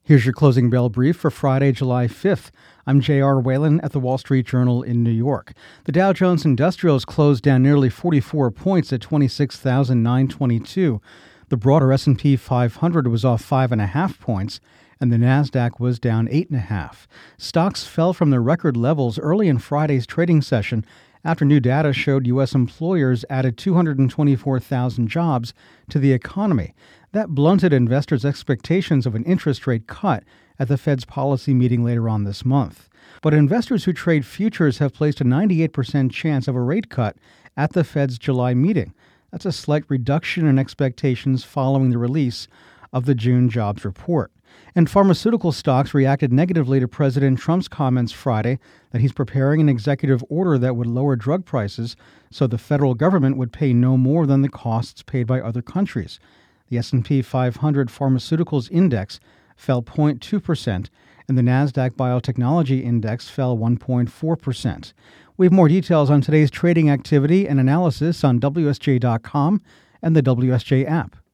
Here's your closing bell brief for Friday, July 5th. I'm J.R. Whalen at the Wall Street Journal in New York. The Dow Jones Industrials closed down nearly 44 points at 26,922. The broader S&P 500 was off 5.5 points, and the Nasdaq was down 8.5. Stocks fell from their record levels early in Friday's trading session after new data showed U.S. employers added 224,000 jobs to the economy. That blunted investors' expectations of an interest rate cut at the Fed's policy meeting later on this month. But investors who trade futures have placed a 98% chance of a rate cut at the Fed's July meeting. That's a slight reduction in expectations following the release of the June jobs report. And pharmaceutical stocks reacted negatively to President Trump's comments Friday that he's preparing an executive order that would lower drug prices so the federal government would pay no more than the costs paid by other countries. The S&P 500 Pharmaceuticals Index fell 0.2%, and the Nasdaq Biotechnology Index fell 1.4%. We have more details on today's trading activity and analysis on WSJ.com and the WSJ app.